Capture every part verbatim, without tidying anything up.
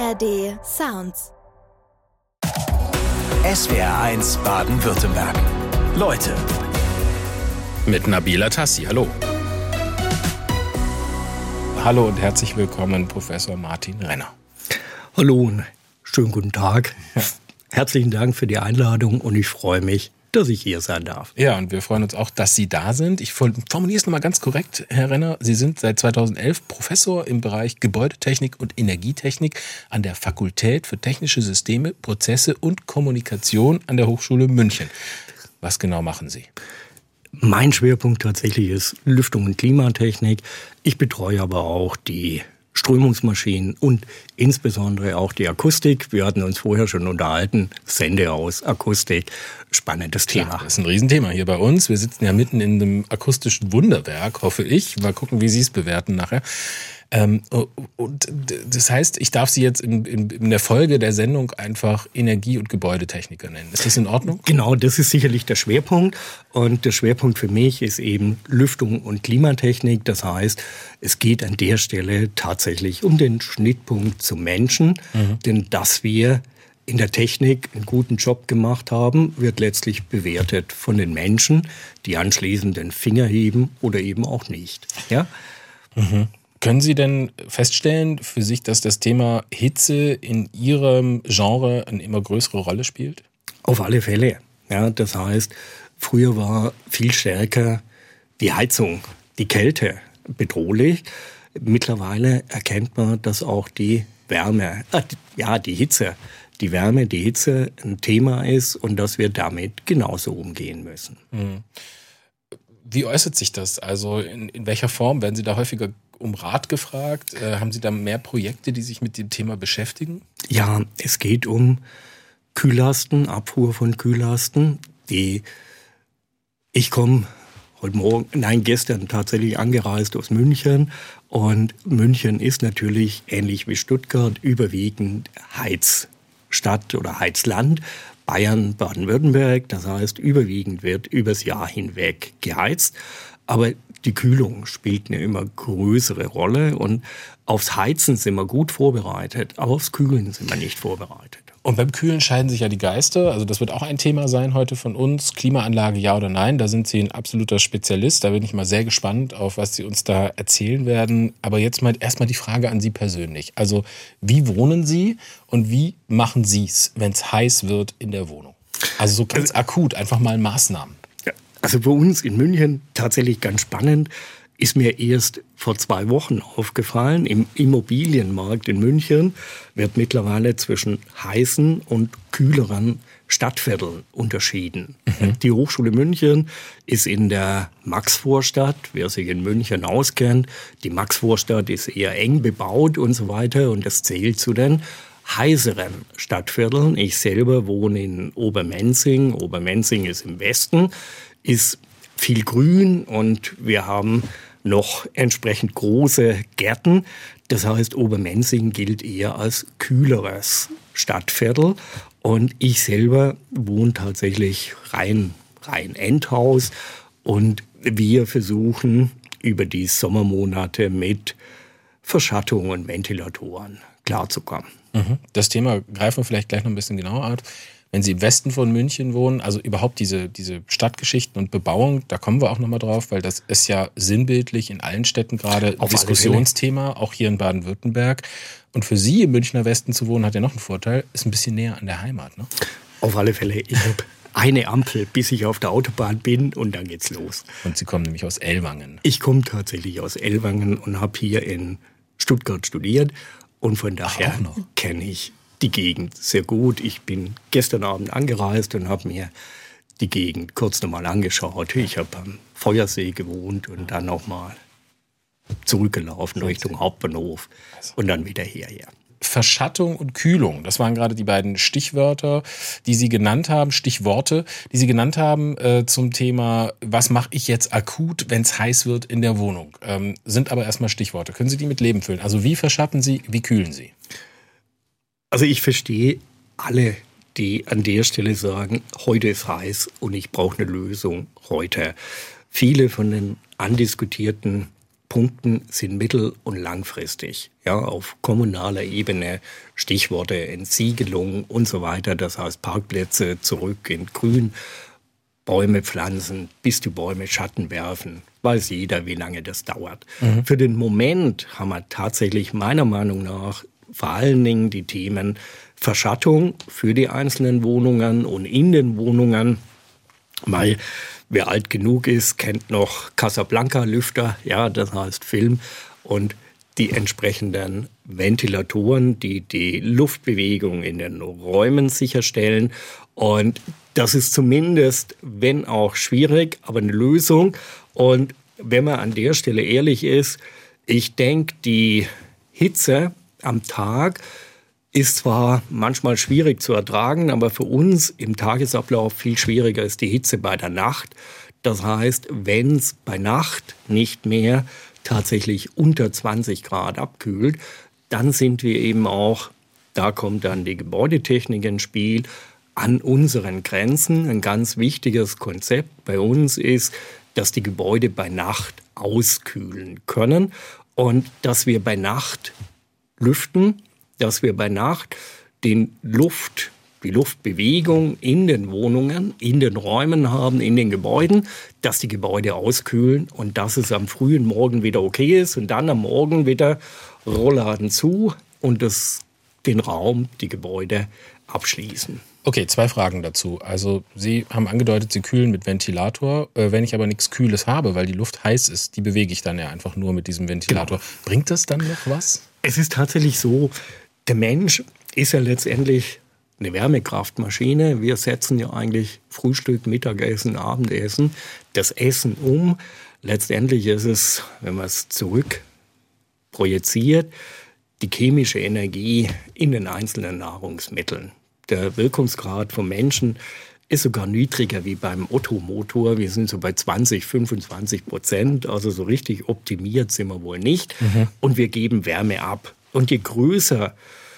A R D Sounds. S W R eins Baden-Württemberg. Leute. Mit Nabila Tassi. Hallo. Hallo und herzlich willkommen, Professor Martin Renner. Hallo und schönen guten Tag. Herzlichen Dank für die Einladung und ich freue mich, dass ich hier sein darf. Ja, und wir freuen uns auch, dass Sie da sind. Ich formuliere es nochmal ganz korrekt, Herr Renner. Sie sind seit zweitausendelf Professor im Bereich Gebäudetechnik und Energietechnik an der Fakultät für Technische Systeme, Prozesse und Kommunikation an der Hochschule München. Was genau machen Sie? Mein Schwerpunkt tatsächlich ist Lüftung und Klimatechnik. Ich betreue aber auch die Strömungsmaschinen und insbesondere auch die Akustik. Wir hatten uns vorher schon unterhalten, Sendehaus, Akustik, spannendes Thema. Ja, das ist ein Riesenthema hier bei uns. Wir sitzen ja mitten in einem akustischen Wunderwerk, hoffe ich. Mal gucken, wie Sie es bewerten nachher. Ähm, und das heißt, ich darf Sie jetzt in, in, in der Folge der Sendung einfach Energie- und Gebäudetechniker nennen. Ist das in Ordnung? Genau, das ist sicherlich der Schwerpunkt. Und der Schwerpunkt für mich ist eben Lüftung und Klimatechnik. Das heißt, es geht an der Stelle tatsächlich um den Schnittpunkt zum Menschen. Mhm. Denn dass wir in der Technik einen guten Job gemacht haben, wird letztlich bewertet von den Menschen, die anschließend den Finger heben oder eben auch nicht. Ja? Mhm. Können Sie denn feststellen für sich, dass das Thema Hitze in Ihrem Genre eine immer größere Rolle spielt? Auf alle Fälle. Ja, das heißt, früher war viel stärker die Heizung, die Kälte bedrohlich. Mittlerweile erkennt man, dass auch die Wärme, äh, ja, die Hitze, die Wärme, die Hitze ein Thema ist und dass wir damit genauso umgehen müssen. Mhm. Wie äußert sich das? Also in, in welcher Form? Werden Sie da häufiger um Rat gefragt? Äh, haben Sie da mehr Projekte, die sich mit dem Thema beschäftigen? Ja, es geht um Kühllasten, Abfuhr von Kühllasten. Die, ich komme heute Morgen, nein, gestern tatsächlich angereist aus München. Und München ist natürlich, ähnlich wie Stuttgart, überwiegend Heizstadt oder Heizland. Bayern, Baden-Württemberg, das heißt, überwiegend wird übers Jahr hinweg geheizt. Aber die Kühlung spielt eine immer größere Rolle und aufs Heizen sind wir gut vorbereitet, aber aufs Kühlen sind wir nicht vorbereitet. Und beim Kühlen scheiden sich ja die Geister. Also das wird auch ein Thema sein heute von uns. Klimaanlage, ja oder nein? Da sind Sie ein absoluter Spezialist. Da bin ich mal sehr gespannt, auf was Sie uns da erzählen werden. Aber jetzt mal erstmal die Frage an Sie persönlich. Also wie wohnen Sie und wie machen Sie es, wenn es heiß wird in der Wohnung? Also so ganz akut, einfach mal Maßnahmen. Also für uns in München tatsächlich ganz spannend. Ist mir erst vor zwei Wochen aufgefallen, im Immobilienmarkt in München wird mittlerweile zwischen heißen und kühleren Stadtvierteln unterschieden. Mhm. Die Hochschule München ist in der Maxvorstadt, wer sich in München auskennt. Die Maxvorstadt ist eher eng bebaut und so weiter und das zählt zu den heißeren Stadtvierteln. Ich selber wohne in Obermenzing. Obermenzing ist im Westen, ist viel Grün und wir haben noch entsprechend große Gärten. Das heißt, Obermenzing gilt eher als kühleres Stadtviertel. Und ich selber wohne tatsächlich rein, rein Endhaus. Und wir versuchen über die Sommermonate mit Verschattung und Ventilatoren klarzukommen. Das Thema greifen wir vielleicht gleich noch ein bisschen genauer an. Wenn Sie im Westen von München wohnen, also überhaupt diese, diese Stadtgeschichten und Bebauung, da kommen wir auch nochmal drauf, weil das ist ja sinnbildlich in allen Städten gerade ein Diskussionsthema, auch hier in Baden-Württemberg. Und für Sie im Münchner Westen zu wohnen, hat ja noch einen Vorteil, ist ein bisschen näher an der Heimat, ne? Auf alle Fälle. Ich habe eine Ampel, bis ich auf der Autobahn bin und dann geht's los. Und Sie kommen nämlich aus Ellwangen. Ich komme tatsächlich aus Ellwangen und habe hier in Stuttgart studiert und von daher kenne ich die Gegend sehr gut. Ich bin gestern Abend angereist und habe mir die Gegend kurz nochmal angeschaut. Ich habe am Feuersee gewohnt und dann nochmal zurückgelaufen Richtung Hauptbahnhof und dann wieder hierher. Verschattung und Kühlung, das waren gerade die beiden Stichwörter, die Sie genannt haben, Stichworte, die Sie genannt haben äh, zum Thema, was mache ich jetzt akut, wenn es heiß wird in der Wohnung, ähm, sind aber erstmal Stichworte. Können Sie die mit Leben füllen? Also wie verschatten Sie, wie kühlen Sie? Also ich verstehe alle, die an der Stelle sagen, heute ist heiß und ich brauche eine Lösung heute. Viele von den andiskutierten punkten, sind mittel- und langfristig. Ja, auf kommunaler Ebene, Stichworte Entsiegelung und so weiter. Das heißt Parkplätze zurück in Grün, Bäume pflanzen, bis die Bäume Schatten werfen. Weiß jeder, wie lange das dauert. Mhm. Für den Moment haben wir tatsächlich meiner Meinung nach vor allen Dingen die Themen Verschattung für die einzelnen Wohnungen und in den Wohnungen. Weil wer alt genug ist, kennt noch Casablanca-Lüfter, ja, das heißt Film, und die entsprechenden Ventilatoren, die die Luftbewegung in den Räumen sicherstellen. Und das ist zumindest, wenn auch schwierig, aber eine Lösung. Und wenn man an der Stelle ehrlich ist, ich denke, die Hitze am Tag ist zwar manchmal schwierig zu ertragen, aber für uns im Tagesablauf viel schwieriger ist die Hitze bei der Nacht. Das heißt, wenn es bei Nacht nicht mehr tatsächlich unter zwanzig Grad abkühlt, dann sind wir eben auch, da kommt dann die Gebäudetechnik ins Spiel, an unseren Grenzen. Ein ganz wichtiges Konzept bei uns ist, dass die Gebäude bei Nacht auskühlen können und dass wir bei Nacht lüften, dass wir bei Nacht den Luft, die Luftbewegung in den Wohnungen, in den Räumen haben, in den Gebäuden, dass die Gebäude auskühlen und dass es am frühen Morgen wieder okay ist und dann am Morgen wieder Rollladen zu und das, den Raum, die Gebäude abschließen. Okay, zwei Fragen dazu. Also Sie haben angedeutet, Sie kühlen mit Ventilator. Äh, wenn ich aber nichts Kühles habe, weil die Luft heiß ist, die bewege ich dann ja einfach nur mit diesem Ventilator. Genau. Bringt das dann noch was? Es ist tatsächlich so, der Mensch ist ja letztendlich eine Wärmekraftmaschine. Wir setzen ja eigentlich Frühstück, Mittagessen, Abendessen, das Essen um. Letztendlich ist es, wenn man es zurück projiziert, die chemische Energie in den einzelnen Nahrungsmitteln. Der Wirkungsgrad vom Menschen ist sogar niedriger wie beim Ottomotor. Wir sind so bei zwanzig, fünfundzwanzig Prozent. Also so richtig optimiert sind wir wohl nicht. Mhm. Und wir geben Wärme ab. Und je größer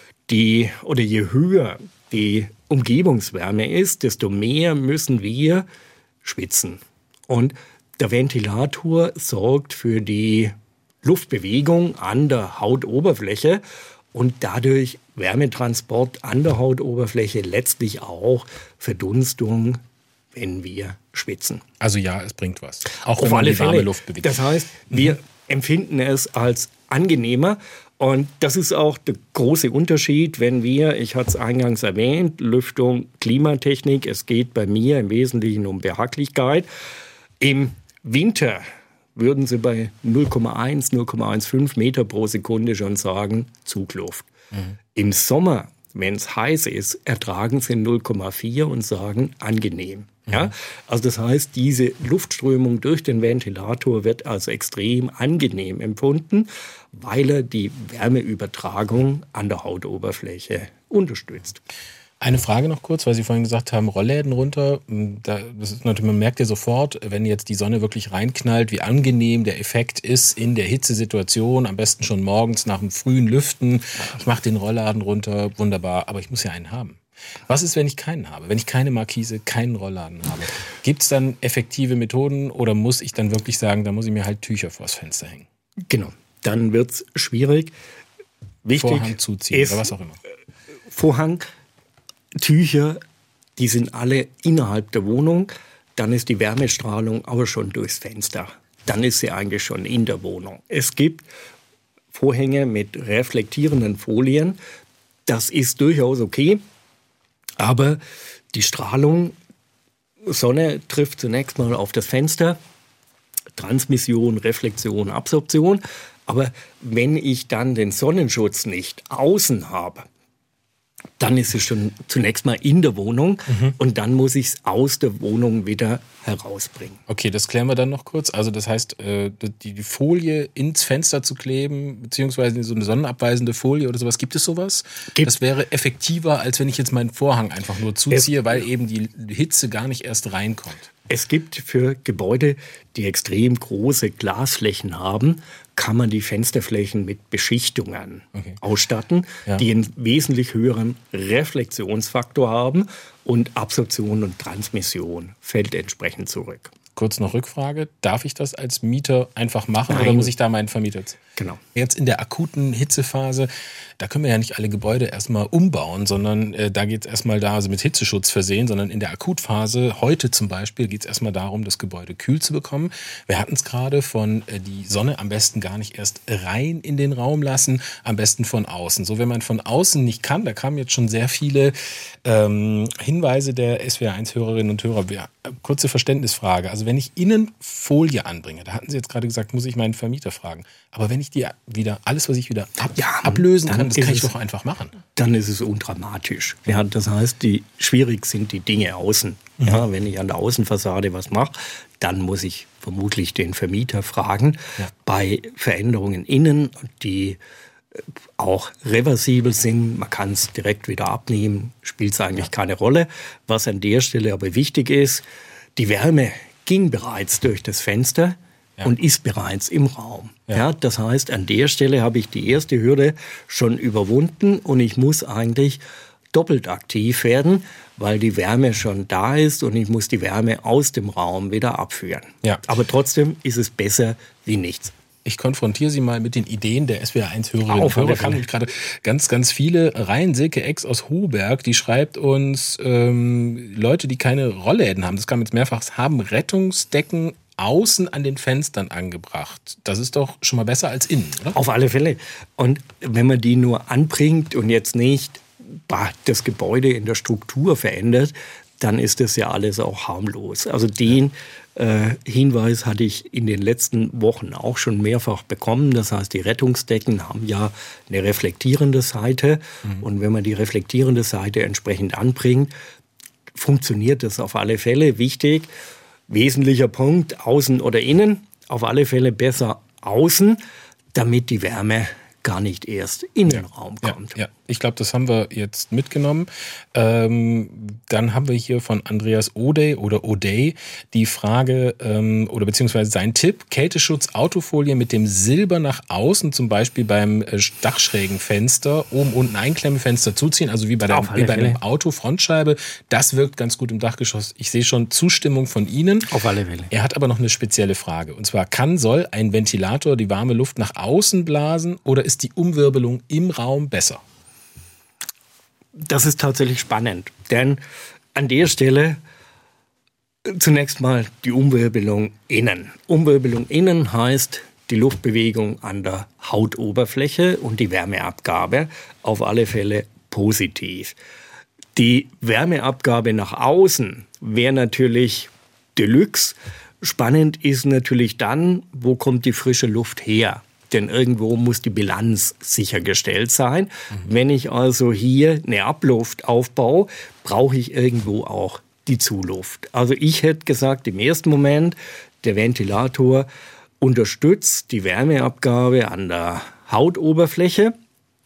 die oder je höher die Umgebungswärme ist, desto mehr müssen wir schwitzen. Und der Ventilator sorgt für die Luftbewegung an der Hautoberfläche und dadurch Wärmetransport an der Hautoberfläche, letztlich auch Verdunstung, wenn wir schwitzen. Also ja, es bringt was. Auch wenn man die warme Luft bewegt. Das heißt, wir mhm. empfinden es als angenehmer. Und das ist auch der große Unterschied, wenn wir, ich hatte es eingangs erwähnt, Lüftung, Klimatechnik, es geht bei mir im Wesentlichen um Behaglichkeit. Im Winter würden Sie bei null Komma eins, null Komma fünfzehn Meter pro Sekunde schon sagen, Zugluft. Mhm. Im Sommer, wenn es heiß ist, ertragen Sie null Komma vier und sagen, angenehm. Mhm. Ja? Also das heißt, diese Luftströmung durch den Ventilator wird als extrem angenehm empfunden, weil er die Wärmeübertragung an der Hautoberfläche unterstützt. Eine Frage noch kurz, weil Sie vorhin gesagt haben, Rollläden runter. Da, das ist natürlich, man merkt ja sofort, wenn jetzt die Sonne wirklich reinknallt, wie angenehm der Effekt ist in der Hitzesituation. Am besten schon morgens nach dem frühen Lüften. Ich mache den Rollladen runter, wunderbar. Aber ich muss ja einen haben. Was ist, wenn ich keinen habe? Wenn ich keine Markise, keinen Rollladen habe? Gibt es dann effektive Methoden oder muss ich dann wirklich sagen, da muss ich mir halt Tücher vors Fenster hängen? Genau, dann wird es schwierig. Wichtig Vorhang zuziehen ist, oder was auch immer. Vorhang, Tücher, die sind alle innerhalb der Wohnung. Dann ist die Wärmestrahlung aber schon durchs Fenster. Dann ist sie eigentlich schon in der Wohnung. Es gibt Vorhänge mit reflektierenden Folien. Das ist durchaus okay. Aber die Strahlung, Sonne trifft zunächst mal auf das Fenster. Transmission, Reflexion, Absorption. Aber wenn ich dann den Sonnenschutz nicht außen habe, dann ist es schon zunächst mal in der Wohnung mhm. und dann muss ich es aus der Wohnung wieder herausbringen. Okay, das klären wir dann noch kurz. Also das heißt, die Folie ins Fenster zu kleben, beziehungsweise so eine sonnenabweisende Folie oder sowas, gibt es sowas? Gibt. Das wäre effektiver, als wenn ich jetzt meinen Vorhang einfach nur zuziehe, es, weil eben die Hitze gar nicht erst reinkommt. Es gibt für Gebäude, die extrem große Glasflächen haben, kann man die Fensterflächen mit Beschichtungen okay. ausstatten, ja. die einen wesentlich höheren Reflexionsfaktor haben und Absorption und Transmission fällt entsprechend zurück. Kurz noch Rückfrage, darf ich das als Mieter einfach machen Nein. oder muss ich da meinen Vermieter ziehen? Genau. Jetzt in der akuten Hitzephase, da können wir ja nicht alle Gebäude erstmal umbauen, sondern äh, da geht es erstmal da, also mit Hitzeschutz versehen, sondern in der Akutphase, heute zum Beispiel, geht es erstmal darum, das Gebäude kühl zu bekommen. Wir hatten es gerade von äh, die Sonne am besten gar nicht erst rein in den Raum lassen, am besten von außen. So, wenn man von außen nicht kann, da kamen jetzt schon sehr viele ähm, Hinweise der S W R eins Hörerinnen und Hörer. Ja, kurze Verständnisfrage. Also wenn ich innen Folie anbringe, da hatten Sie jetzt gerade gesagt, muss ich meinen Vermieter fragen. Aber wenn ich die wieder, alles, was ich wieder ab, Ja, ablösen kann, das kann ich es, doch einfach machen. Dann ist es undramatisch. Ja, das heißt, die, schwierig sind die Dinge außen. Mhm. Ja, wenn ich an der Außenfassade was mache, dann muss ich vermutlich den Vermieter fragen. Ja. Bei Veränderungen innen, die auch reversibel sind, man kann es direkt wieder abnehmen, spielt es eigentlich ja. keine Rolle. Was an der Stelle aber wichtig ist, die Wärme ging bereits durch das Fenster. Ja. Und ist bereits im Raum. Ja. Ja, das heißt, an der Stelle habe ich die erste Hürde schon überwunden und ich muss eigentlich doppelt aktiv werden, weil die Wärme schon da ist und ich muss die Wärme aus dem Raum wieder abführen. Ja. Aber trotzdem ist es besser wie nichts. Ich konfrontiere Sie mal mit den Ideen der S W R eins Hörerinnen und Hörer. Kamen gerade ganz, ganz viele rein. Silke Ex aus Hohberg, die schreibt uns, ähm, Leute, die keine Rollläden haben, das kam jetzt mehrfach, haben Rettungsdecken außen an den Fenstern angebracht. Das ist doch schon mal besser als innen, oder? Auf alle Fälle. Und wenn man die nur anbringt und jetzt nicht bah, das Gebäude in der Struktur verändert, dann ist das ja alles auch harmlos. Also den äh, Hinweis hatte ich in den letzten Wochen auch schon mehrfach bekommen. Das heißt, die Rettungsdecken haben ja eine reflektierende Seite. Mhm. Und wenn man die reflektierende Seite entsprechend anbringt, funktioniert das auf alle Fälle. Wichtig, wesentlicher Punkt, außen oder innen, auf alle Fälle besser außen, damit die Wärme gar nicht erst in den ja, Raum kommt. Ja, ja. Ich glaube, das haben wir jetzt mitgenommen. Ähm, dann haben wir hier von Andreas O'Day oder O'Day die Frage ähm, oder beziehungsweise sein Tipp, Kälteschutz Autofolie mit dem Silber nach außen, zum Beispiel beim äh, Dachschrägenfenster, oben unten Einklemmfenster zuziehen, also wie bei, der, wie bei einem Auto, Frontscheibe. Das wirkt ganz gut im Dachgeschoss. Ich sehe schon Zustimmung von Ihnen. Auf alle Fälle. Er hat aber noch eine spezielle Frage. Und zwar, kann, soll ein Ventilator die warme Luft nach außen blasen oder ist die Umwirbelung im Raum besser? Das ist tatsächlich spannend, denn an der Stelle zunächst mal die Umwirbelung innen. Umwirbelung innen heißt die Luftbewegung an der Hautoberfläche und die Wärmeabgabe auf alle Fälle positiv. Die Wärmeabgabe nach außen wäre natürlich Deluxe. Spannend ist natürlich dann, wo kommt die frische Luft her? Denn irgendwo muss die Bilanz sichergestellt sein. Mhm. Wenn ich also hier eine Abluft aufbaue, brauche ich irgendwo auch die Zuluft. Also ich hätte gesagt, im ersten Moment, der Ventilator unterstützt die Wärmeabgabe an der Hautoberfläche.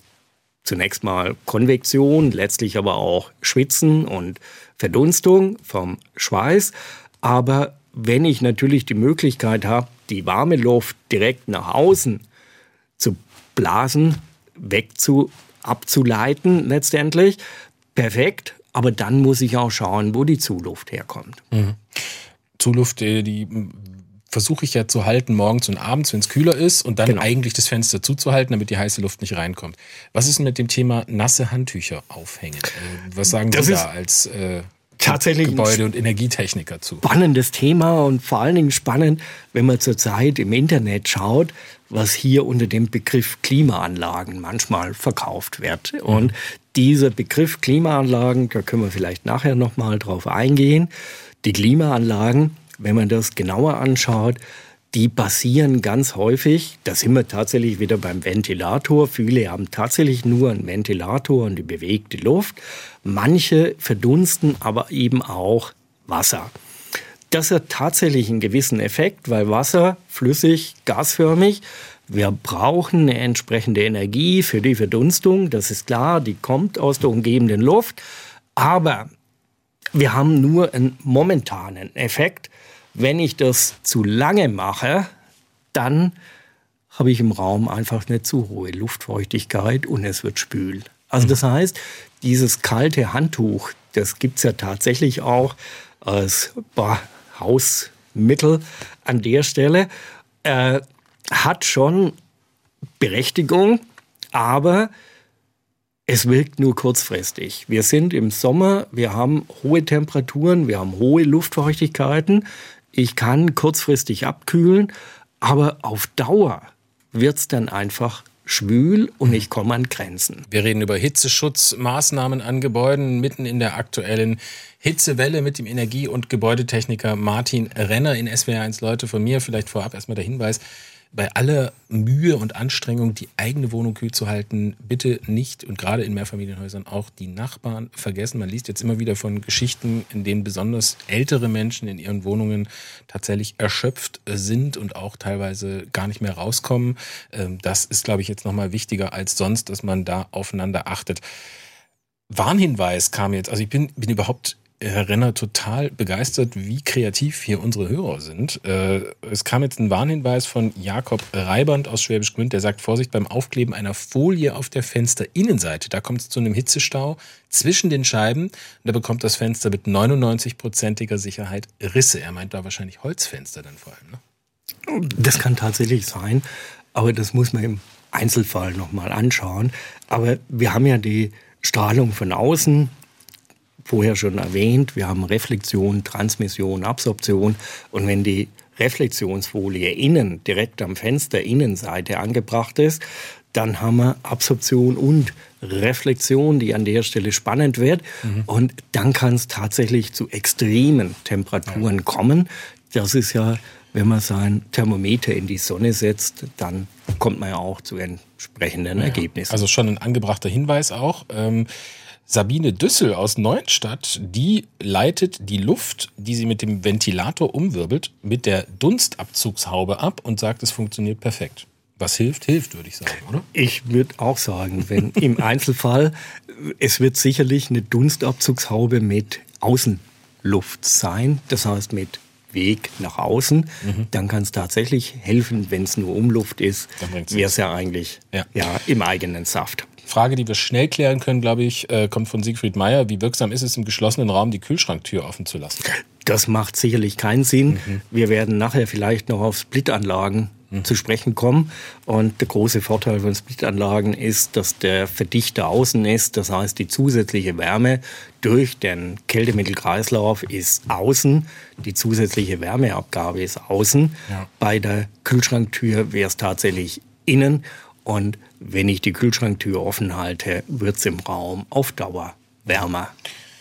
Zunächst mal Konvektion, letztlich aber auch Schwitzen und Verdunstung vom Schweiß. Aber wenn ich natürlich die Möglichkeit habe, die warme Luft direkt nach außen zu blasen, wegzu, abzuleiten letztendlich, perfekt. Aber dann muss ich auch schauen, wo die Zuluft herkommt. Mhm. Zuluft, die versuche ich ja zu halten morgens und abends, wenn es kühler ist und dann genau. eigentlich das Fenster zuzuhalten, damit die heiße Luft nicht reinkommt. Was ist denn mit dem Thema nasse Handtücher aufhängen? Was sagen das Sie da als äh, tatsächlich Gebäude- und Energietechniker zu? Spannendes Thema und vor allen Dingen spannend, wenn man zurzeit im Internet schaut, was hier unter dem Begriff Klimaanlagen manchmal verkauft wird. Mhm. Und dieser Begriff Klimaanlagen, da können wir vielleicht nachher nochmal drauf eingehen. Die Klimaanlagen, wenn man das genauer anschaut, die basieren ganz häufig, da sind wir tatsächlich wieder beim Ventilator. Viele haben tatsächlich nur einen Ventilator und die bewegte Luft. Manche verdunsten aber eben auch Wasser. Das hat tatsächlich einen gewissen Effekt, weil Wasser, flüssig, gasförmig, wir brauchen eine entsprechende Energie für die Verdunstung. Das ist klar, die kommt aus der umgebenden Luft. Aber wir haben nur einen momentanen Effekt. Wenn ich das zu lange mache, dann habe ich im Raum einfach eine zu hohe Luftfeuchtigkeit und es wird spül. Also das heißt, dieses kalte Handtuch, das gibt es ja tatsächlich auch als boah, Hausmittel Mittel an der Stelle. Äh, hat schon Berechtigung, aber es wirkt nur kurzfristig. Wir sind im Sommer, wir haben hohe Temperaturen, wir haben hohe Luftfeuchtigkeiten. Ich kann kurzfristig abkühlen, aber auf Dauer wird's dann einfach schwül und ich komme an Grenzen. Wir reden über Hitzeschutzmaßnahmen an Gebäuden mitten in der aktuellen Hitzewelle mit dem Energie- und Gebäudetechniker Martin Renner in S W R eins. Leute, von mir vielleicht vorab erstmal der Hinweis: Bei aller Mühe und Anstrengung, die eigene Wohnung kühl zu halten, bitte nicht und gerade in Mehrfamilienhäusern auch die Nachbarn vergessen. Man liest jetzt immer wieder von Geschichten, in denen besonders ältere Menschen in ihren Wohnungen tatsächlich erschöpft sind und auch teilweise gar nicht mehr rauskommen. Das ist, glaube ich, jetzt nochmal wichtiger als sonst, dass man da aufeinander achtet. Warnhinweis kam jetzt, also ich bin, bin überhaupt... Herr Renner, total begeistert, wie kreativ hier unsere Hörer sind. Äh, es kam jetzt ein Warnhinweis von Jakob Reiband aus Schwäbisch Gmünd, der sagt: Vorsicht beim Aufkleben einer Folie auf der Fensterinnenseite. Da kommt es zu einem Hitzestau zwischen den Scheiben und da bekommt das Fenster mit neunundneunzig-prozentiger Sicherheit Risse. Er meint da wahrscheinlich Holzfenster dann vor allem, ne? Das kann tatsächlich sein, aber das muss man im Einzelfall nochmal anschauen. Aber wir haben ja die Strahlung von außen, vorher schon erwähnt, wir haben Reflexion, Transmission, Absorption. Und wenn die Reflexionsfolie innen, direkt am Fenster, Innenseite angebracht ist, dann haben wir Absorption und Reflexion, die an der Stelle spannend wird. Mhm. Und dann kann es tatsächlich zu extremen Temperaturen ja. kommen. Das ist ja, wenn man sein Thermometer in die Sonne setzt, dann kommt man ja auch zu entsprechenden ja. Ergebnissen. Also schon ein angebrachter Hinweis auch. Ähm Sabine Düssel aus Neuenstadt, die leitet die Luft, die sie mit dem Ventilator umwirbelt, mit der Dunstabzugshaube ab und sagt, es funktioniert perfekt. Was hilft, hilft, würde ich sagen, oder? Ich würde auch sagen, wenn im Einzelfall, es wird sicherlich eine Dunstabzugshaube mit Außenluft sein, das heißt mit Weg nach außen, mhm. dann kann es tatsächlich helfen. Wenn es nur Umluft ist, wäre es ja eigentlich ja. Ja, im eigenen Saft. Frage, die wir schnell klären können, glaube ich, äh, kommt von Siegfried Meyer. Wie wirksam ist es, im geschlossenen Raum die Kühlschranktür offen zu lassen? Das macht sicherlich keinen Sinn. Mhm. Wir werden nachher vielleicht noch auf Splitanlagen mhm. zu sprechen kommen. Und der große Vorteil von Splitanlagen ist, dass der Verdichter außen ist. Das heißt, die zusätzliche Wärme durch den Kältemittelkreislauf ist außen. Die zusätzliche Wärmeabgabe ist außen. Ja. Bei der Kühlschranktür wäre es tatsächlich innen. Und wenn ich die Kühlschranktür offen halte, wird es im Raum auf Dauer wärmer.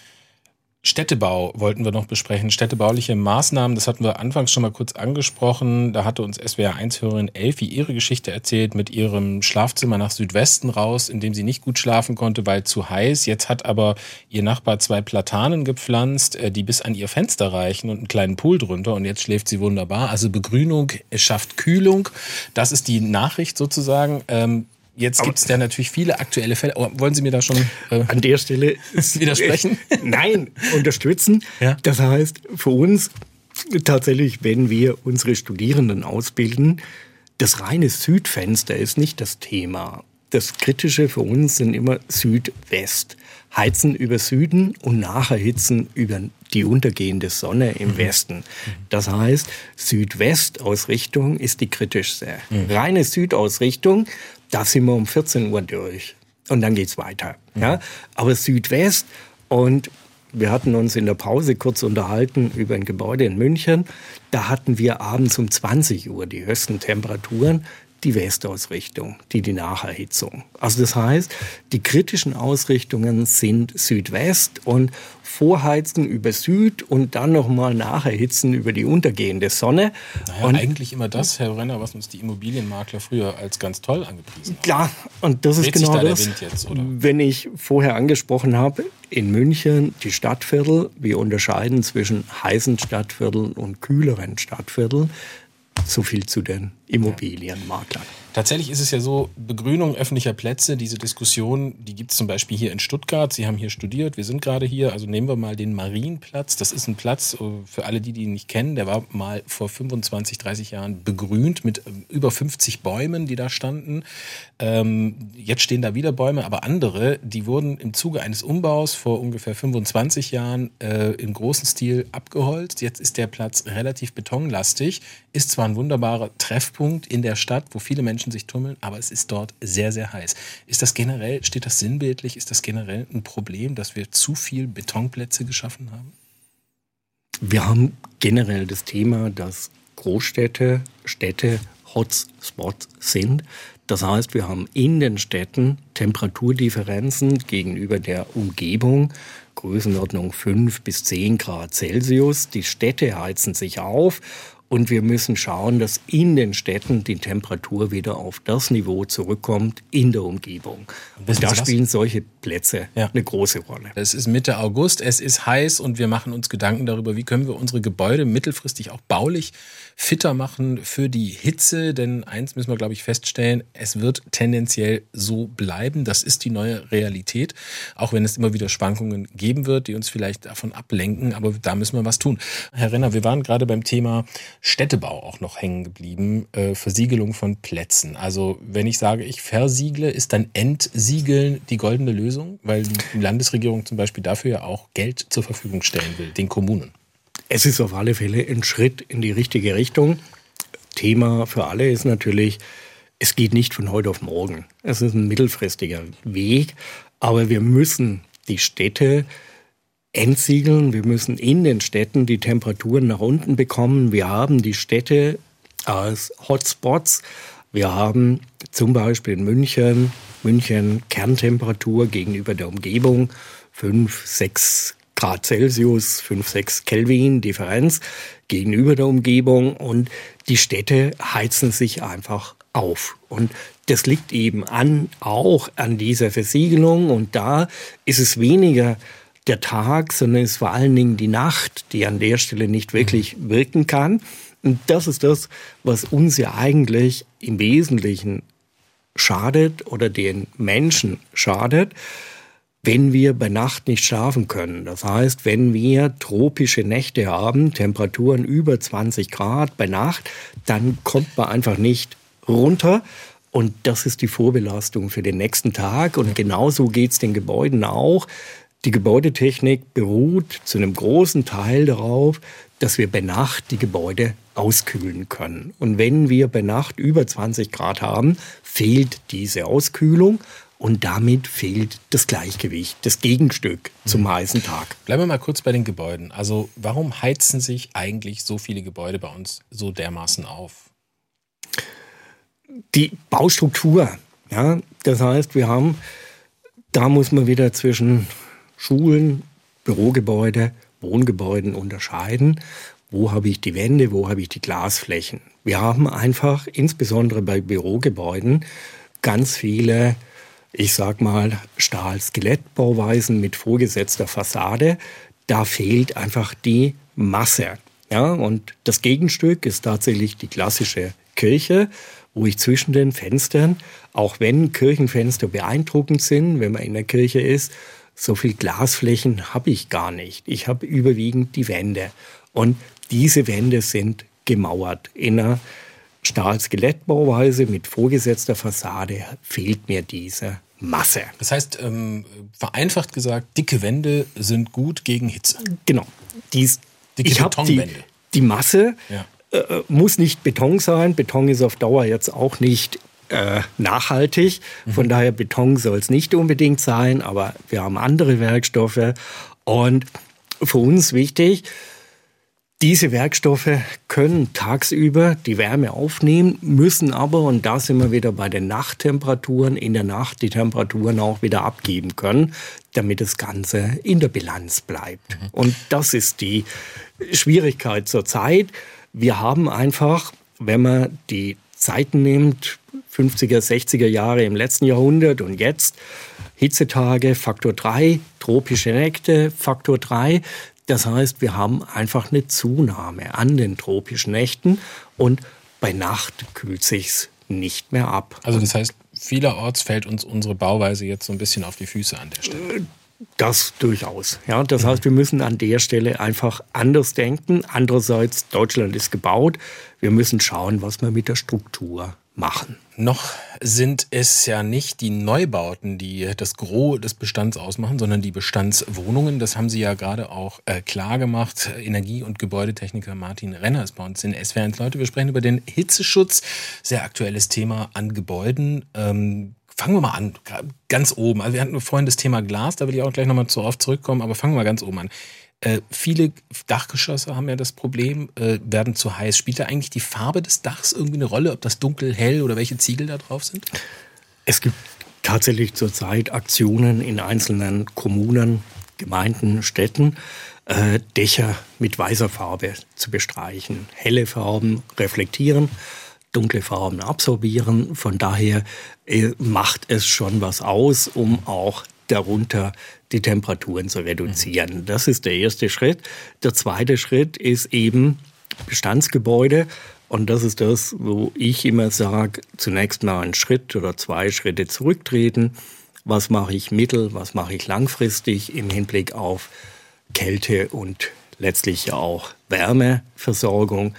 Städtebau wollten wir noch besprechen. Städtebauliche Maßnahmen, das hatten wir anfangs schon mal kurz angesprochen. Da hatte uns S W R eins-Hörerin Elfi ihre Geschichte erzählt mit ihrem Schlafzimmer nach Südwesten raus, in dem sie nicht gut schlafen konnte, weil zu heiß. Jetzt hat aber ihr Nachbar zwei Platanen gepflanzt, die bis an ihr Fenster reichen und einen kleinen Pool drunter. Und jetzt schläft sie wunderbar. Also Begrünung schafft Kühlung. Das ist die Nachricht sozusagen. Ähm, Jetzt gibt es da natürlich viele aktuelle Fälle. Oh, wollen Sie mir da schon äh, an der Stelle widersprechen? Nein, unterstützen. Ja? Das heißt, für uns tatsächlich, wenn wir unsere Studierenden ausbilden, das reine Südfenster ist nicht das Thema. Das Kritische für uns sind immer Südwest. Heizen über Süden und nacherhitzen über die untergehende Sonne im mhm. Westen. Das heißt, Südwestausrichtung ist die kritischste. Mhm. Reine Südausrichtung, da sind wir um vierzehn Uhr durch. Und dann geht's weiter. Mhm. Ja? Aber Südwest, und wir hatten uns in der Pause kurz unterhalten über ein Gebäude in München, da hatten wir abends um zwanzig Uhr die höchsten Temperaturen. Die Westausrichtung, die die Nacherhitzung. Also das heißt, die kritischen Ausrichtungen sind Südwest und Vorheizen über Süd und dann nochmal Nacherhitzen über die untergehende Sonne. Naja, und eigentlich immer das, Herr Renner, was uns die Immobilienmakler früher als ganz toll angepriesen haben. Klar, und das Dreht ist genau sich da das, der Wind jetzt, oder? Wenn ich vorher angesprochen habe, in München die Stadtviertel, wir unterscheiden zwischen heißen Stadtvierteln und kühleren Stadtvierteln. So viel zu den Immobilienmaklern. Tatsächlich ist es ja so, Begrünung öffentlicher Plätze, diese Diskussion, die gibt es zum Beispiel hier in Stuttgart. Sie haben hier studiert, wir sind gerade hier, also nehmen wir mal den Marienplatz. Das ist ein Platz, für alle, die, die ihn nicht kennen, der war mal vor fünfundzwanzig, dreißig Jahren begrünt mit über fünfzig Bäumen, die da standen. Ähm, jetzt stehen da wieder Bäume, aber andere, die wurden im Zuge eines Umbaus vor ungefähr fünfundzwanzig Jahren äh, im großen Stil abgeholzt. Jetzt ist der Platz relativ betonlastig, ist zwar ein wunderbarer Treffpunkt in der Stadt, wo viele Menschen sich tummeln, aber es ist dort sehr, sehr heiß. Ist das generell, steht das sinnbildlich, ist das generell ein Problem, dass wir zu viel Betonplätze geschaffen haben? Wir haben generell das Thema, dass Großstädte, Städte Hotspots sind. Das heißt, wir haben in den Städten Temperaturdifferenzen gegenüber der Umgebung, Größenordnung fünf bis zehn Grad Celsius. Die Städte heizen sich auf. Und wir müssen schauen, dass in den Städten die Temperatur wieder auf das Niveau zurückkommt in der Umgebung. Und, und da spielen solche Plätze ja. eine große Rolle. Es ist Mitte August, es ist heiß und wir machen uns Gedanken darüber, wie können wir unsere Gebäude mittelfristig auch baulich fitter machen für die Hitze. Denn eins müssen wir, glaube ich, feststellen, es wird tendenziell so bleiben. Das ist die neue Realität, auch wenn es immer wieder Schwankungen geben wird, die uns vielleicht davon ablenken. Aber da müssen wir was tun. Herr Renner, wir waren gerade beim Thema Städtebau auch noch hängen geblieben, äh, Versiegelung von Plätzen. Also wenn ich sage, ich versiegle, ist dann Entsiegeln die goldene Lösung? Weil die Landesregierung zum Beispiel dafür ja auch Geld zur Verfügung stellen will, den Kommunen. Es ist auf alle Fälle ein Schritt in die richtige Richtung. Thema für alle ist natürlich, es geht nicht von heute auf morgen. Es ist ein mittelfristiger Weg, aber wir müssen die Städte entsiegeln. Wir müssen in den Städten die Temperaturen nach unten bekommen. Wir haben die Städte als Hotspots. Wir haben zum Beispiel in München, München Kerntemperatur gegenüber der Umgebung fünf, sechs Grad Celsius, fünf, sechs Kelvin Differenz gegenüber der Umgebung. Und die Städte heizen sich einfach auf. Und das liegt eben an, auch an dieser Versiegelung. Und da ist es weniger der Tag, sondern es ist vor allen Dingen die Nacht, die an der Stelle nicht wirklich wirken kann. Und das ist das, was uns ja eigentlich im Wesentlichen schadet oder den Menschen schadet, wenn wir bei Nacht nicht schlafen können. Das heißt, wenn wir tropische Nächte haben, Temperaturen über zwanzig Grad bei Nacht, dann kommt man einfach nicht runter. Und das ist die Vorbelastung für den nächsten Tag. Und genauso geht es den Gebäuden auch. Die Gebäudetechnik beruht zu einem großen Teil darauf, dass wir bei Nacht die Gebäude auskühlen können. Und wenn wir bei Nacht über zwanzig Grad haben, fehlt diese Auskühlung und damit fehlt das Gleichgewicht, das Gegenstück zum mhm. heißen Tag. Bleiben wir mal kurz bei den Gebäuden. Also warum heizen sich eigentlich so viele Gebäude bei uns so dermaßen auf? Die Baustruktur, ja, das heißt, wir haben, da muss man wieder zwischen Schulen, Bürogebäude, Wohngebäuden unterscheiden. Wo habe ich die Wände, wo habe ich die Glasflächen? Wir haben einfach, insbesondere bei Bürogebäuden, ganz viele, ich sag mal, Stahl-Skelettbauweisen mit vorgesetzter Fassade. Da fehlt einfach die Masse. Ja, und das Gegenstück ist tatsächlich die klassische Kirche, wo ich zwischen den Fenstern, auch wenn Kirchenfenster beeindruckend sind, wenn man in der Kirche ist, so viel Glasflächen habe ich gar nicht. Ich habe überwiegend die Wände. Und diese Wände sind gemauert. In einer Stahl-Skelettbauweise mit vorgesetzter Fassade fehlt mir diese Masse. Das heißt, ähm, vereinfacht gesagt, dicke Wände sind gut gegen Hitze. Genau. Dies, dicke ich Betonwände. Die, die Masse ja. äh, muss nicht Beton sein. Beton ist auf Dauer jetzt auch nicht Äh, nachhaltig. Von mhm. daher Beton soll es nicht unbedingt sein, aber wir haben andere Werkstoffe. Und für uns wichtig, diese Werkstoffe können tagsüber die Wärme aufnehmen, müssen aber, und da sind wir wieder bei den Nachttemperaturen, in der Nacht die Temperaturen auch wieder abgeben können, damit das Ganze in der Bilanz bleibt. Mhm. Und das ist die Schwierigkeit zurzeit. Wir haben einfach, wenn man die Zeiten nimmt, fünfziger, sechziger Jahre im letzten Jahrhundert und jetzt Hitzetage, Faktor drei, tropische Nächte, Faktor drei. Das heißt, wir haben einfach eine Zunahme an den tropischen Nächten und bei Nacht kühlt sich's nicht mehr ab. Also das heißt, vielerorts fällt uns unsere Bauweise jetzt so ein bisschen auf die Füße an der Stelle. Das durchaus. Ja, das heißt, wir müssen an der Stelle einfach anders denken. Andererseits, Deutschland ist gebaut. Wir müssen schauen, was wir mit der Struktur machen. Noch sind es ja nicht die Neubauten, die das Gros des Bestands ausmachen, sondern die Bestandswohnungen. Das haben Sie ja gerade auch äh, klar gemacht. Energie- und Gebäudetechniker Martin Renner ist bei uns in S W R eins Leute. Wir sprechen über den Hitzeschutz. Sehr aktuelles Thema an Gebäuden. Ähm, Fangen wir mal an, ganz oben. Also wir hatten vorhin das Thema Glas, da will ich auch gleich nochmal darauf zurückkommen, aber fangen wir mal ganz oben an. Äh, viele Dachgeschosse haben ja das Problem, äh, werden zu heiß. Spielt da eigentlich die Farbe des Dachs irgendwie eine Rolle, ob das dunkel, hell oder welche Ziegel da drauf sind? Es gibt tatsächlich zurzeit Aktionen in einzelnen Kommunen, Gemeinden, Städten, äh, Dächer mit weißer Farbe zu bestreichen. Helle Farben reflektieren, dunkle Farben absorbieren. Von daher äh, macht es schon was aus, um auch darunter die Temperaturen zu reduzieren. Das ist der erste Schritt. Der zweite Schritt ist eben Bestandsgebäude. Und das ist das, wo ich immer sage, zunächst mal einen Schritt oder zwei Schritte zurücktreten. Was mache ich mittel-, was mache ich langfristig im Hinblick auf Kälte und letztlich auch Wärmeversorgung?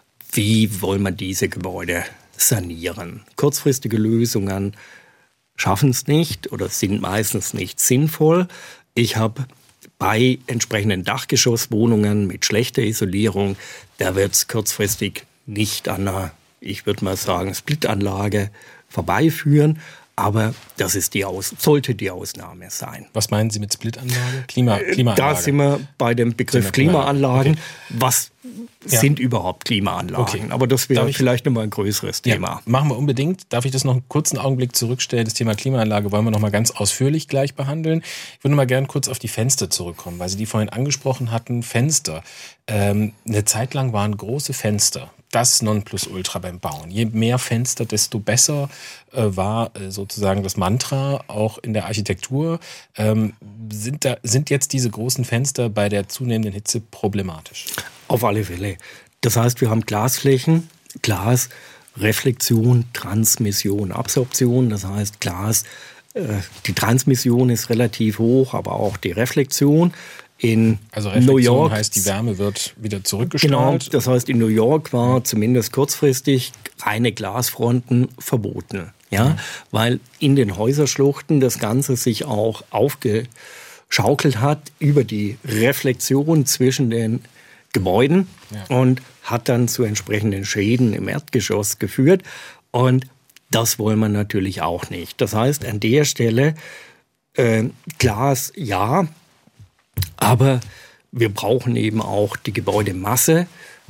Wie wollen wir diese Gebäude sanieren? Kurzfristige Lösungen schaffen es nicht oder sind meistens nicht sinnvoll. Ich habe bei entsprechenden Dachgeschosswohnungen mit schlechter Isolierung, da wird es kurzfristig nicht an einer, ich würde mal sagen, Splitanlage vorbeiführen. Aber das ist die Aus- sollte die Ausnahme sein. Was meinen Sie mit Splitanlage? Klima, Klimaanlage? Da sind wir bei dem Begriff Klimaanlagen. Okay. Was ja. sind überhaupt Klimaanlagen? Okay. Aber das wäre vielleicht nochmal ein größeres Thema. Ja, machen wir unbedingt. Darf ich das noch einen kurzen Augenblick zurückstellen? Das Thema Klimaanlage wollen wir noch mal ganz ausführlich gleich behandeln. Ich würde noch mal gerne kurz auf die Fenster zurückkommen, weil Sie die vorhin angesprochen hatten. Fenster. Ähm, eine Zeit lang waren große Fenster das Nonplusultra beim Bauen. Je mehr Fenster, desto besser äh, war äh, sozusagen das Mantra auch in der Architektur. Ähm, sind, da, sind jetzt diese großen Fenster bei der zunehmenden Hitze problematisch? Auf alle Fälle. Das heißt, wir haben Glasflächen, Glas, Reflexion, Transmission, Absorption. Das heißt, Glas, äh, die Transmission ist relativ hoch, aber auch die Reflexion. In also Reflexion New York heißt, die Wärme wird wieder zurückgestrahlt. Genau, das heißt, in New York war zumindest kurzfristig reine Glasfronten verboten. Ja, mhm. Weil in den Häuserschluchten das Ganze sich auch aufgeschaukelt hat über die Reflexion zwischen den Gebäuden ja. und hat dann zu entsprechenden Schäden im Erdgeschoss geführt. Und das wollen wir natürlich auch nicht. Das heißt, an der Stelle äh, Glas, ja, aber wir brauchen eben auch die Gebäudemasse,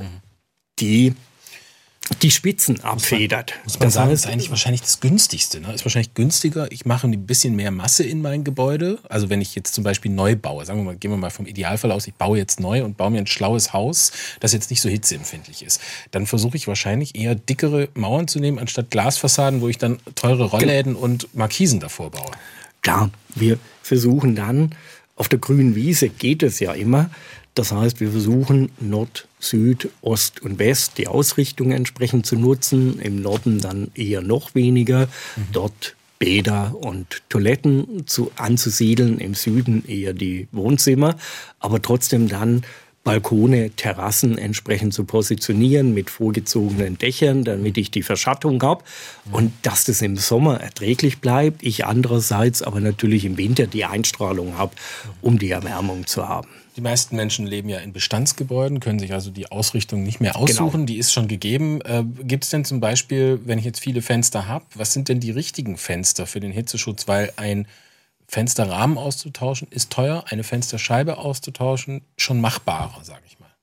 die die Spitzen abfedert. Muss man, muss man das sagen, heißt, ist eigentlich wahrscheinlich das Günstigste. Ne? Ist wahrscheinlich günstiger. Ich mache ein bisschen mehr Masse in mein Gebäude. Also wenn ich jetzt zum Beispiel neu baue, sagen wir mal, gehen wir mal vom Idealfall aus, ich baue jetzt neu und baue mir ein schlaues Haus, das jetzt nicht so hitzeempfindlich ist. Dann versuche ich wahrscheinlich eher dickere Mauern zu nehmen, anstatt Glasfassaden, wo ich dann teure Rollläden und Markisen davor baue. Klar, wir versuchen dann, auf der grünen Wiese geht es ja immer. Das heißt, wir versuchen Nord, Süd, Ost und West die Ausrichtung entsprechend zu nutzen. Im Norden dann eher noch weniger. Mhm. Dort Bäder und Toiletten zu, anzusiedeln. Im Süden eher die Wohnzimmer. Aber trotzdem dann Balkone, Terrassen entsprechend zu positionieren mit vorgezogenen Dächern, damit ich die Verschattung habe und dass das im Sommer erträglich bleibt. Ich andererseits aber natürlich im Winter die Einstrahlung habe, um die Erwärmung zu haben. Die meisten Menschen leben ja in Bestandsgebäuden, können sich also die Ausrichtung nicht mehr aussuchen. Genau. Die ist schon gegeben. Äh, gibt es denn zum Beispiel, wenn ich jetzt viele Fenster habe, was sind denn die richtigen Fenster für den Hitzeschutz? Weil ein Fensterrahmen auszutauschen ist teuer, eine Fensterscheibe auszutauschen schon machbarer, sage ich mal.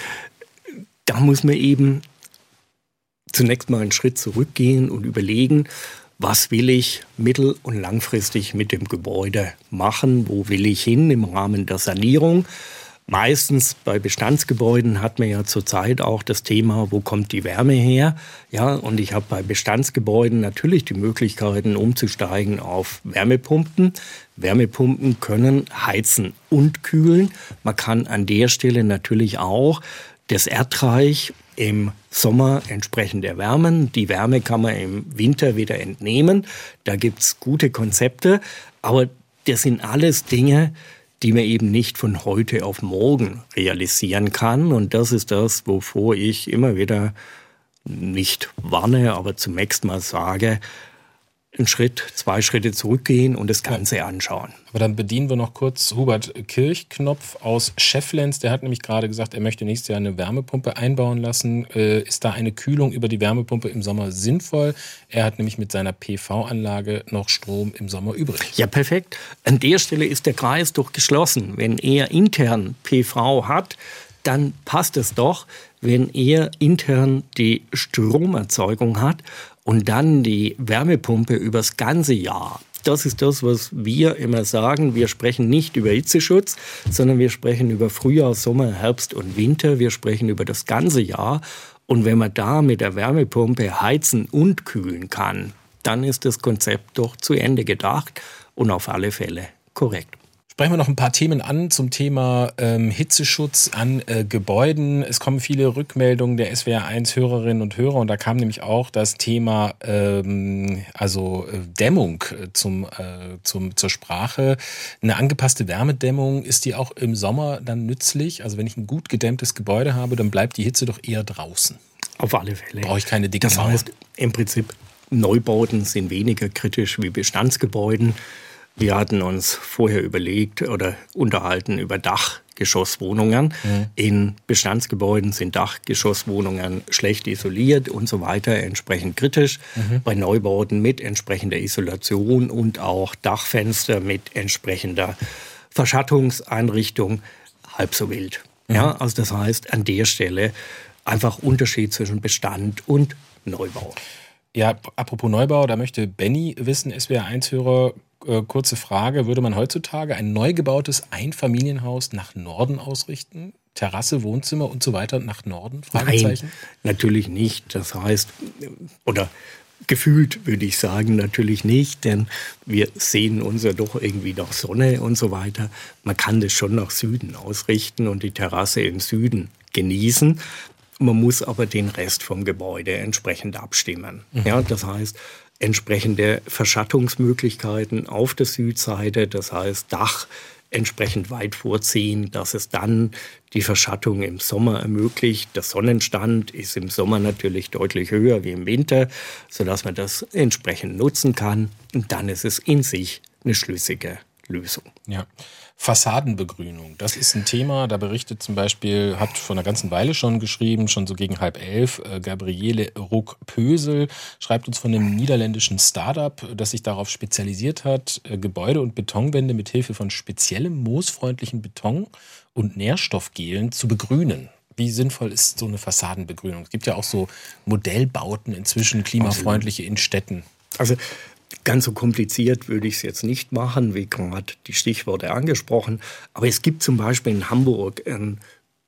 Da muss man eben zunächst mal einen Schritt zurückgehen und überlegen, was will ich mittel- und langfristig mit dem Gebäude machen, wo will ich hin im Rahmen der Sanierung. Meistens bei Bestandsgebäuden hat man ja zurzeit auch das Thema, wo kommt die Wärme her? Ja, und ich habe bei Bestandsgebäuden natürlich die Möglichkeiten, umzusteigen auf Wärmepumpen. Wärmepumpen können heizen und kühlen. Man kann an der Stelle natürlich auch das Erdreich im Sommer entsprechend erwärmen. Die Wärme kann man im Winter wieder entnehmen. Da gibt's gute Konzepte. Aber das sind alles Dinge, die man eben nicht von heute auf morgen realisieren kann. Und das ist das, wovor ich immer wieder nicht warne, aber zunächst mal sage, einen Schritt, zwei Schritte zurückgehen und das Ganze anschauen. Aber dann bedienen wir noch kurz Hubert Kirchknopf aus Schefflenz. Der hat nämlich gerade gesagt, er möchte nächstes Jahr eine Wärmepumpe einbauen lassen. Äh, ist da eine Kühlung über die Wärmepumpe im Sommer sinnvoll? Er hat nämlich mit seiner P V-Anlage noch Strom im Sommer übrig. Ja, perfekt. An der Stelle ist der Kreis doch geschlossen. Wenn er intern P V hat, dann passt es doch, wenn er intern die Stromerzeugung hat und dann die Wärmepumpe übers ganze Jahr. Das ist das, was wir immer sagen. Wir sprechen nicht über Hitzeschutz, sondern wir sprechen über Frühjahr, Sommer, Herbst und Winter. Wir sprechen über das ganze Jahr. Und wenn man da mit der Wärmepumpe heizen und kühlen kann, dann ist das Konzept doch zu Ende gedacht und auf alle Fälle korrekt. Sprechen wir noch ein paar Themen an zum Thema ähm, Hitzeschutz an äh, Gebäuden. Es kommen viele Rückmeldungen der S W R eins Hörerinnen und Hörer und da kam nämlich auch das Thema ähm, also äh, Dämmung äh, zum, äh, zum, zur Sprache. Eine angepasste Wärmedämmung, ist die auch im Sommer dann nützlich? Also wenn ich ein gut gedämmtes Gebäude habe, dann bleibt die Hitze doch eher draußen. Auf alle Fälle. Brauche ich keine dicke Das heißt, im Prinzip Neubauten sind weniger kritisch wie Bestandsgebäuden. Wir hatten uns vorher überlegt oder unterhalten über Dachgeschosswohnungen. Mhm. In Bestandsgebäuden sind Dachgeschosswohnungen schlecht isoliert und so weiter, entsprechend kritisch. Mhm. Bei Neubauten mit entsprechender Isolation und auch Dachfenster mit entsprechender Verschattungseinrichtung halb so wild. Mhm. Ja, also das heißt, an der Stelle einfach Unterschied zwischen Bestand und Neubau. Ja, apropos Neubau, da möchte Benny wissen, S W R eins Hörer, äh, kurze Frage, würde man heutzutage ein neu gebautes Einfamilienhaus nach Norden ausrichten? Terrasse, Wohnzimmer und so weiter nach Norden? Nein, natürlich nicht. Das heißt, oder gefühlt würde ich sagen, natürlich nicht, denn wir sehen uns ja doch irgendwie nach Sonne und so weiter. Man kann das schon nach Süden ausrichten und die Terrasse im Süden genießen. Man muss aber den Rest vom Gebäude entsprechend abstimmen. Mhm. Ja, das heißt, entsprechende Verschattungsmöglichkeiten auf der Südseite, das heißt Dach entsprechend weit vorziehen, dass es dann die Verschattung im Sommer ermöglicht. Der Sonnenstand ist im Sommer natürlich deutlich höher wie im Winter, sodass man das entsprechend nutzen kann. Und dann ist es in sich eine schlüssige Lösung. Ja. Fassadenbegrünung, das ist ein Thema, da berichtet zum Beispiel, hat vor einer ganzen Weile schon geschrieben, schon so gegen halb elf, äh, Gabriele Ruck-Pösel schreibt uns von einem niederländischen Startup, das sich darauf spezialisiert hat, äh, Gebäude und Betonwände mit Hilfe von speziellem moosfreundlichen Beton und Nährstoffgelen zu begrünen. Wie sinnvoll ist so eine Fassadenbegrünung? Es gibt ja auch so Modellbauten inzwischen, klimafreundliche in Städten. Also ganz so kompliziert würde ich es jetzt nicht machen, wie gerade die Stichworte angesprochen. Aber es gibt zum Beispiel in Hamburg ein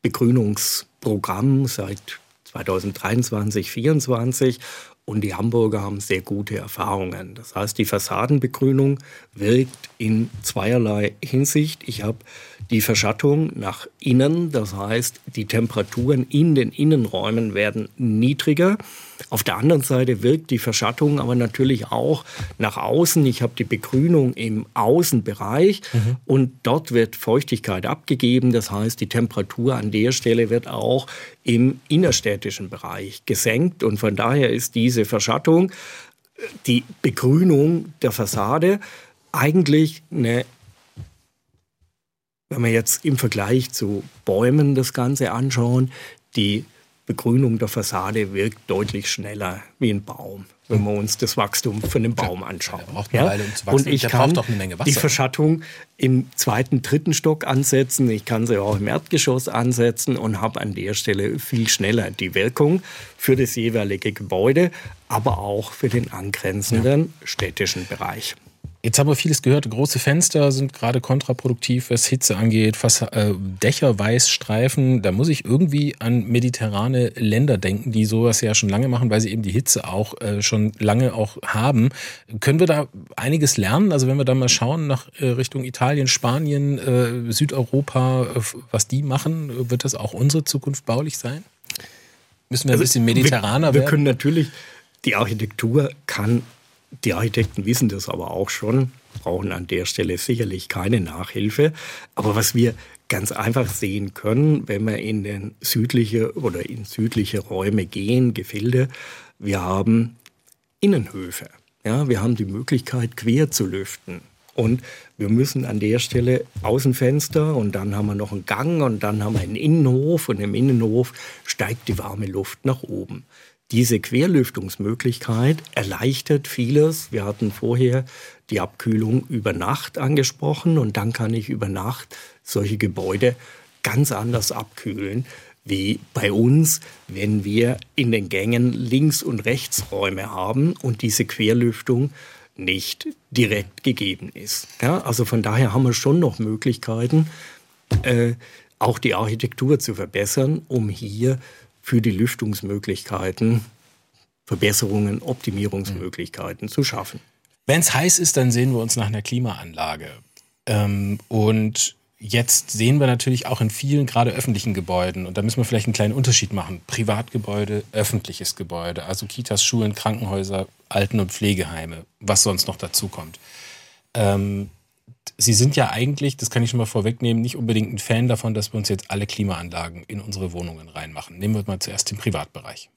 Begrünungsprogramm seit zweitausenddreiundzwanzig, vierundzwanzig. Und die Hamburger haben sehr gute Erfahrungen. Das heißt, die Fassadenbegrünung wirkt in zweierlei Hinsicht. Ich habe die Verschattung nach innen, das heißt, die Temperaturen in den Innenräumen werden niedriger. Auf der anderen Seite wirkt die Verschattung aber natürlich auch nach außen. Ich habe die Begrünung im Außenbereich mhm. und dort wird Feuchtigkeit abgegeben. Das heißt, die Temperatur an der Stelle wird auch im innerstädtischen Bereich gesenkt. Und von daher ist diese Verschattung, die Begrünung der Fassade eigentlich eine, wenn wir jetzt im Vergleich zu Bäumen das Ganze anschauen, die Begrünung der Fassade wirkt deutlich schneller wie ein Baum, wenn wir uns das Wachstum von einem Baum anschauen. Der braucht eine Weile, um zu wachsen. Und ich der kann braucht auch eine Menge Wasser. Die Verschattung im zweiten, dritten Stock ansetzen. Ich kann sie auch im Erdgeschoss ansetzen und habe an der Stelle viel schneller die Wirkung für das jeweilige Gebäude, aber auch für den angrenzenden ja. städtischen Bereich. Jetzt haben wir vieles gehört. Große Fenster sind gerade kontraproduktiv, was Hitze angeht. Fast, äh, Dächer, Weißstreifen. Da muss ich irgendwie an mediterrane Länder denken, die sowas ja schon lange machen, weil sie eben die Hitze auch äh, schon lange auch haben. Können wir da einiges lernen? Also wenn wir da mal schauen nach äh, Richtung Italien, Spanien, äh, Südeuropa, äh, was die machen, wird das auch unsere Zukunft baulich sein? Müssen wir ein bisschen mediterraner wir, wir werden? können natürlich, die Architektur kann, die Architekten wissen das aber auch schon, brauchen an der Stelle sicherlich keine Nachhilfe. Aber was wir ganz einfach sehen können, wenn wir in den südliche oder in südliche Räume gehen, Gefilde, wir haben Innenhöfe. Ja, wir haben die Möglichkeit, quer zu lüften. Und wir müssen an der Stelle Außenfenster und dann haben wir noch einen Gang und dann haben wir einen Innenhof und im Innenhof steigt die warme Luft nach oben. Diese Querlüftungsmöglichkeit erleichtert vieles. Wir hatten vorher die Abkühlung über Nacht angesprochen und dann kann ich über Nacht solche Gebäude ganz anders abkühlen wie bei uns, wenn wir in den Gängen Links- und Rechtsräume haben und diese Querlüftung nicht direkt gegeben ist. Ja, also von daher haben wir schon noch Möglichkeiten, äh, auch die Architektur zu verbessern, um hier für die Lüftungsmöglichkeiten Verbesserungen, Optimierungsmöglichkeiten mhm. zu schaffen. Wenn es heiß ist, dann sehen wir uns nach einer Klimaanlage. Ähm, und jetzt sehen wir natürlich auch in vielen, gerade öffentlichen Gebäuden, und da müssen wir vielleicht einen kleinen Unterschied machen, Privatgebäude, öffentliches Gebäude, also Kitas, Schulen, Krankenhäuser, Alten- und Pflegeheime, was sonst noch dazu kommt. Ähm, Sie sind ja eigentlich, das kann ich schon mal vorwegnehmen, nicht unbedingt ein Fan davon, dass wir uns jetzt alle Klimaanlagen in unsere Wohnungen reinmachen. Nehmen wir mal zuerst den Privatbereich.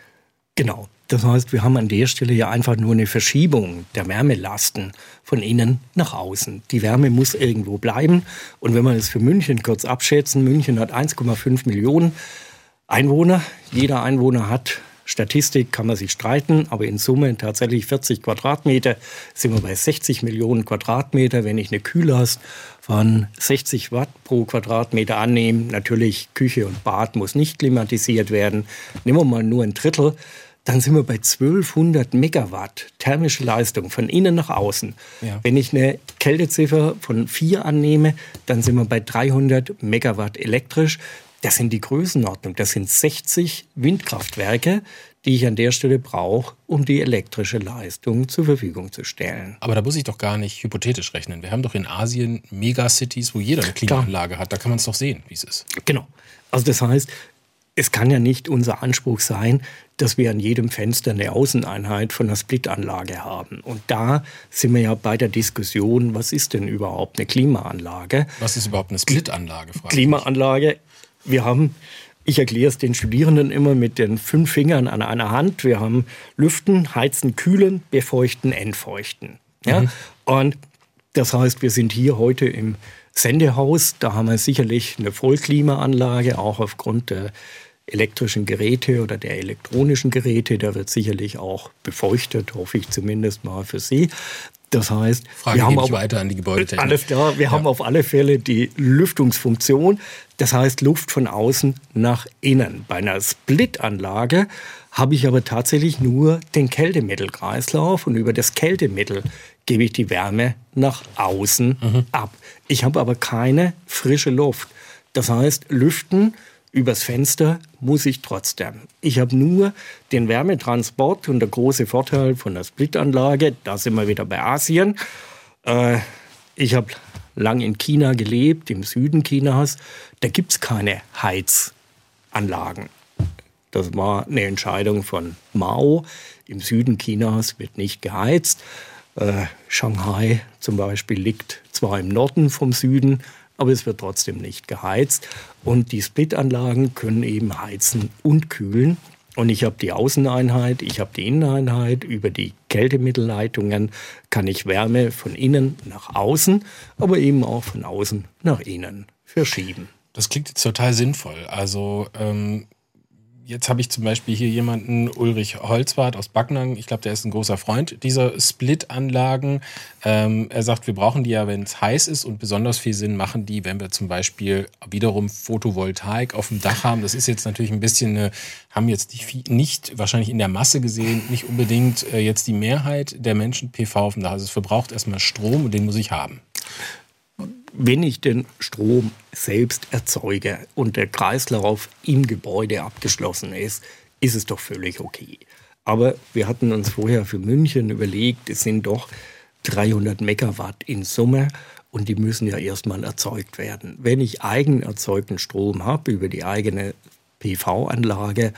Genau. Das heißt, wir haben an der Stelle ja einfach nur eine Verschiebung der Wärmelasten von innen nach außen. Die Wärme muss irgendwo bleiben. Und wenn wir das für München kurz abschätzen, München hat eins Komma fünf Millionen Einwohner. Jeder Einwohner hat, Statistik kann man sich streiten, aber in Summe tatsächlich vierzig Quadratmeter, sind wir bei sechzig Millionen Quadratmeter. Wenn ich eine Kühllast von sechzig Watt pro Quadratmeter annehme, natürlich Küche und Bad muss nicht klimatisiert werden, nehmen wir mal nur ein Drittel, dann sind wir bei zwölfhundert Megawatt thermische Leistung von innen nach außen. Ja. Wenn ich eine Kälteziffer von vier annehme, dann sind wir bei dreihundert Megawatt elektrisch. Das sind die Größenordnung. Das sind sechzig Windkraftwerke, die ich an der Stelle brauche, um die elektrische Leistung zur Verfügung zu stellen. Aber da muss ich doch gar nicht hypothetisch rechnen. Wir haben doch in Asien Megacities, wo jeder eine Klimaanlage hat. Da kann man es doch sehen, wie es ist. Genau. Also das heißt, es kann ja nicht unser Anspruch sein, dass wir an jedem Fenster eine Außeneinheit von einer Splitanlage haben. Und da sind wir ja bei der Diskussion, was ist denn überhaupt eine Klimaanlage? Was ist überhaupt eine Splitanlage? Klimaanlage, wir haben, ich erkläre es den Studierenden immer mit den fünf Fingern an einer Hand, wir haben Lüften, Heizen, Kühlen, Befeuchten, Entfeuchten. Ja? Mhm. Und das heißt, wir sind hier heute im Sendehaus, da haben wir sicherlich eine Vollklimaanlage, auch aufgrund der elektrischen Geräte oder der elektronischen Geräte. Da wird sicherlich auch befeuchtet, hoffe ich zumindest mal für Sie. Das heißt, Frage wir haben auch weiter an die Gebäudetechnik. Alles klar, wir ja. haben auf alle Fälle die Lüftungsfunktion. Das heißt, Luft von außen nach innen. Bei einer Splitanlage habe ich aber tatsächlich nur den Kältemittelkreislauf und über das Kältemittel gebe ich die Wärme nach außen mhm. ab. Ich habe aber keine frische Luft. Das heißt, lüften übers Fenster muss ich trotzdem. Ich habe nur den Wärmetransport und der große Vorteil von der Splitanlage, da sind wir wieder bei Asien. Äh, ich habe lang in China gelebt, im Süden Chinas. Da gibt es keine Heizanlagen. Das war eine Entscheidung von Mao. Im Süden Chinas wird nicht geheizt. Äh, Shanghai zum Beispiel liegt zwar im Norden vom Süden, aber es wird trotzdem nicht geheizt. Und die Splitanlagen können eben heizen und kühlen. Und ich habe die Außeneinheit, ich habe die Inneneinheit. Über die Kältemittelleitungen kann ich Wärme von innen nach außen, aber eben auch von außen nach innen verschieben. Das klingt jetzt total sinnvoll. Also ähm jetzt habe ich zum Beispiel hier jemanden, Ulrich Holzwart aus Backnang. Ich glaube, der ist ein großer Freund dieser Split-Anlagen. Ähm, er sagt, wir brauchen die ja, wenn es heiß ist, und besonders viel Sinn machen die, wenn wir zum Beispiel wiederum Photovoltaik auf dem Dach haben. Das ist jetzt natürlich ein bisschen, eine, haben jetzt nicht, nicht wahrscheinlich in der Masse gesehen, nicht unbedingt äh, jetzt die Mehrheit der Menschen P V auf dem Dach. Also es verbraucht erstmal Strom und den muss ich haben. Wenn ich den Strom selbst erzeuge und der Kreislauf im Gebäude abgeschlossen ist, ist es doch völlig okay. Aber wir hatten uns vorher für München überlegt, es sind doch dreihundert Megawatt in Summe und die müssen ja erstmal erzeugt werden. Wenn ich eigen erzeugten Strom habe über die eigene P V-Anlage,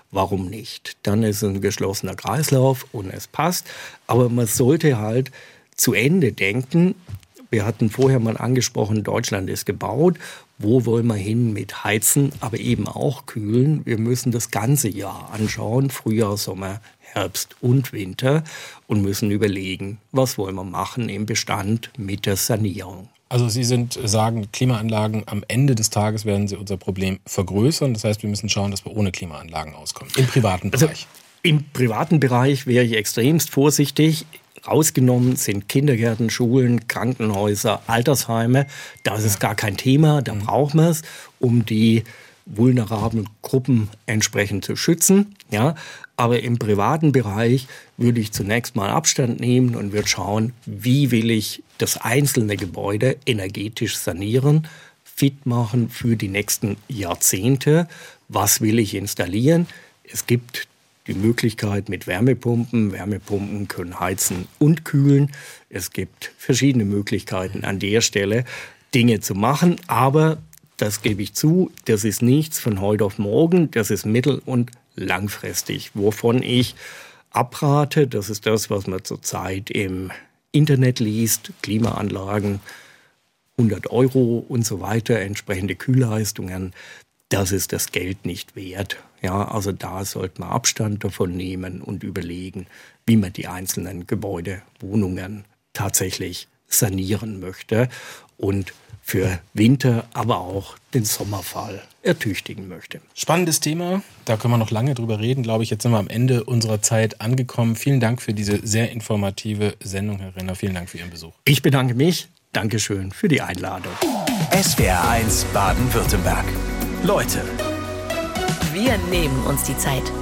warum nicht? Dann ist es ein geschlossener Kreislauf und es passt. Aber man sollte halt zu Ende denken. Wir hatten vorher mal angesprochen, Deutschland ist gebaut. Wo wollen wir hin mit Heizen, aber eben auch Kühlen? Wir müssen das ganze Jahr anschauen, Frühjahr, Sommer, Herbst und Winter, und müssen überlegen, was wollen wir machen im Bestand mit der Sanierung. Also Sie sind, sagen, Klimaanlagen am Ende des Tages werden sie unser Problem vergrößern. Das heißt, wir müssen schauen, dass wir ohne Klimaanlagen auskommen, im privaten Bereich. Also, im privaten Bereich wäre ich extremst vorsichtig. Rausgenommen sind Kindergärten, Schulen, Krankenhäuser, Altersheime. Da ist es gar kein Thema, da braucht man es, um die vulnerablen Gruppen entsprechend zu schützen. Ja, aber im privaten Bereich würde ich zunächst mal Abstand nehmen und würde schauen, wie will ich das einzelne Gebäude energetisch sanieren, fit machen für die nächsten Jahrzehnte. Was will ich installieren? Es gibt die Möglichkeit mit Wärmepumpen. Wärmepumpen können heizen und kühlen. Es gibt verschiedene Möglichkeiten an der Stelle, Dinge zu machen. Aber, das gebe ich zu, das ist nichts von heute auf morgen. Das ist mittel- und langfristig. Wovon ich abrate, das ist das, was man zurzeit im Internet liest. Klimaanlagen, hundert Euro und so weiter, entsprechende Kühlleistungen. Das ist das Geld nicht wert. Ja, also da sollte man Abstand davon nehmen und überlegen, wie man die einzelnen Gebäude, Wohnungen tatsächlich sanieren möchte und für Winter, aber auch den Sommerfall ertüchtigen möchte. Spannendes Thema, da können wir noch lange drüber reden, glaube ich. Jetzt sind wir am Ende unserer Zeit angekommen. Vielen Dank für diese sehr informative Sendung, Herr Renner. Vielen Dank für Ihren Besuch. Ich bedanke mich. Dankeschön für die Einladung. S W R eins Baden-Württemberg. Leute. Wir nehmen uns die Zeit.